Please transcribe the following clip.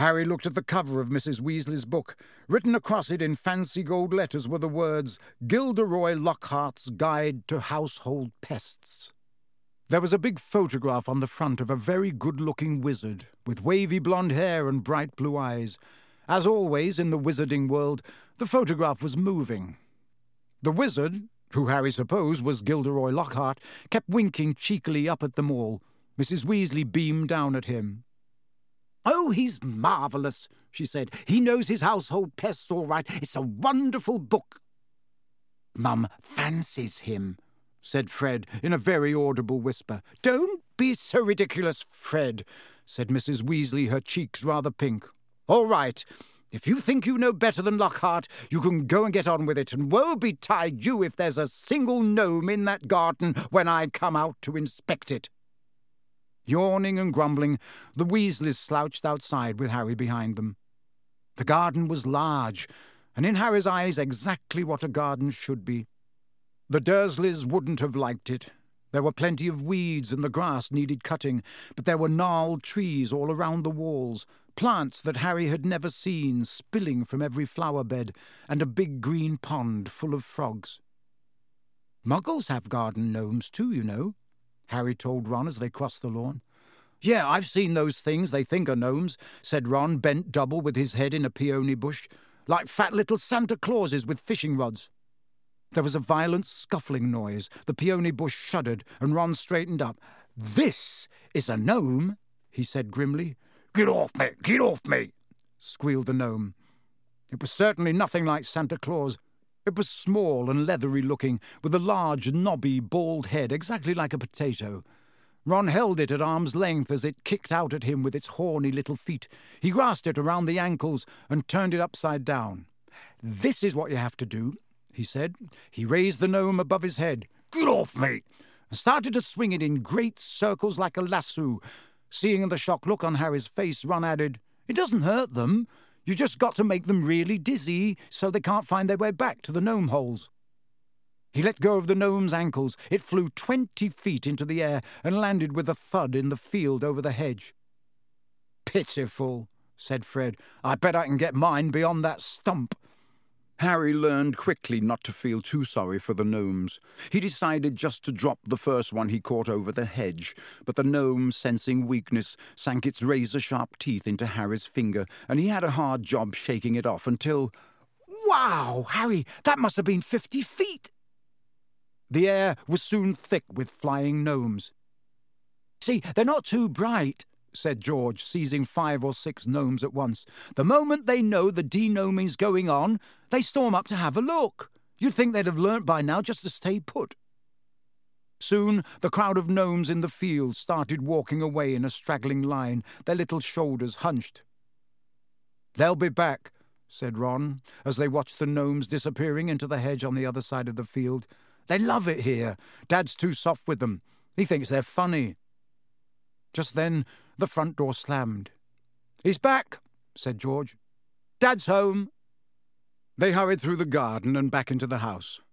Harry looked at the cover of Mrs. Weasley's book. Written across it in fancy gold letters were the words, Gilderoy Lockhart's Guide to Household Pests. There was a big photograph on the front of a very good-looking wizard, with wavy blonde hair and bright blue eyes. As always in the wizarding world, the photograph was moving. The wizard, who Harry supposed was Gilderoy Lockhart, kept winking cheekily up at them all. Mrs. Weasley beamed down at him. "Oh, he's marvellous," she said. "He knows his household pests all right. It's a wonderful book." "Mum fancies him," said Fred in a very audible whisper. "Don't be so ridiculous, Fred," said Mrs. Weasley, her cheeks rather pink. "All right. If you think you know better than Lockhart, you can go and get on with it, and woe betide you if there's a single gnome in that garden when I come out to inspect it." Yawning and grumbling, the Weasleys slouched outside with Harry behind them. The garden was large, and in Harry's eyes exactly what a garden should be. The Dursleys wouldn't have liked it. There were plenty of weeds and the grass needed cutting, but there were gnarled trees all around the walls, plants that Harry had never seen spilling from every flower bed, and a big green pond full of frogs. "Muggles have garden gnomes too, you know," Harry told Ron as they crossed the lawn. "Yeah, I've seen those things they think are gnomes," said Ron, bent double with his head in a peony bush, "like fat little Santa Clauses with fishing rods." There was a violent scuffling noise. The peony bush shuddered, and Ron straightened up. "This is a gnome," he said grimly. Get off me, squealed the gnome. It was certainly nothing like Santa Claus. It was small and leathery-looking, with a large, knobby, bald head, exactly like a potato. Ron held it at arm's length as it kicked out at him with its horny little feet. He grasped it around the ankles and turned it upside down. "This is what you have to do," he said. He raised the gnome above his head. "Get off me!" and started to swing it in great circles like a lasso. Seeing the shocked look on Harry's face, Ron added, "It doesn't hurt them. You just got to make them really dizzy so they can't find their way back to the gnome holes." He let go of the gnome's ankles. It flew 20 feet into the air and landed with a thud in the field over the hedge. "Pitiful," said Fred. "I bet I can get mine beyond that stump." Harry learned quickly not to feel too sorry for the gnomes. He decided just to drop the first one he caught over the hedge, but the gnome, sensing weakness, sank its razor-sharp teeth into Harry's finger, and he had a hard job shaking it off until... "Wow, Harry, that must have been 50 feet!" The air was soon thick with flying gnomes. "See, they're not too bright," said George, seizing 5 or 6 gnomes at once. "The moment they know the de-gnoming's going on, they storm up to have a look. You'd think they'd have learnt by now just to stay put." Soon the crowd of gnomes in the field started walking away in a straggling line, their little shoulders hunched. "They'll be back," said Ron, as they watched the gnomes disappearing into the hedge on the other side of the field. "They love it here. Dad's too soft with them. He thinks they're funny." Just then the front door slammed. "He's back," said George. "Dad's home." They hurried through the garden and back into the house.